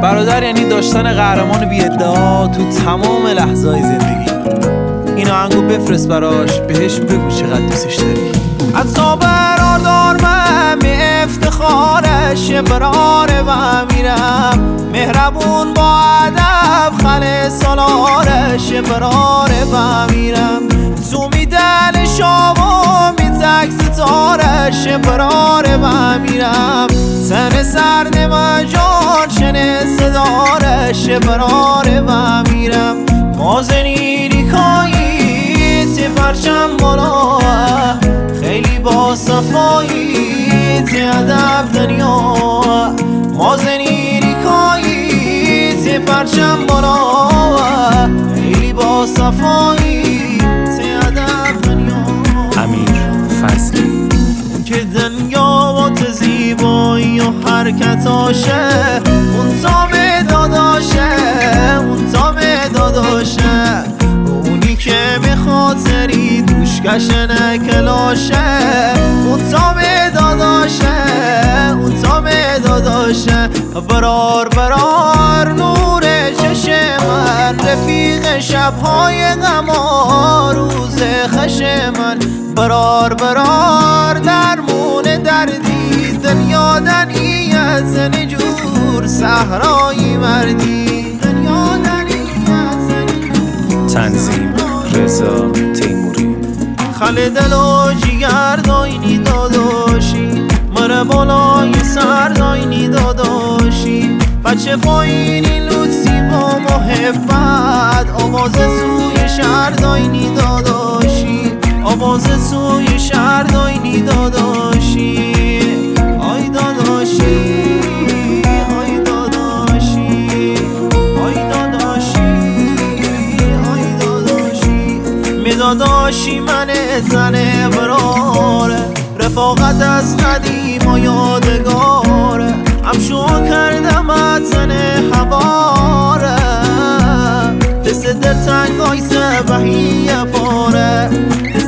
برادر یعنی داشتن قهرمان بی ادعا تو تمام لحظه‌های زندگی. این آهنگو بفرست براش، بهش بگو چقدر دوستش داری. حتی برادر من افتخارش، براره و میرم مهربون با ادب، خل سالارش براره و میرم تو میدن شما میتک ستارش براره و میرم تن سرد و جان شن صدارش براره و میرم مازنیری کایی تی پرچم بالا خیلی با صفایی تی ادب دنیا مازنیری کایی تی پرچم بالا خیلی با صفایی تی ادب دنیا. امیر فضلی که دنیا با زیبایی و حرکتاشه اون تام داداشه اون تام داداشه اونی که به خاطری دوش کشنه کلاشه اون تام داداشه اون تام داداشه برار نور چشم من رفیق شبهای غم روز خش من برار درمون دردی دنیا دنیت نجور صحرایی مردی دنیا دنیت تنظیم رضا تیموری خل دل و جگر داینی داداشی مره بالای سر داینی داداشی بچه پایینی لطفی با محبت آواز سوی شهر داینی داداشی آواز سوی شهر داینی داداشی آی داداشی آی داداشی آی داداشی آی داداشی می داداشی من زنه براره رفاقت از قدیم و یادگاره همشو کردم اتن هواره دست دل تنگای سبهی پاره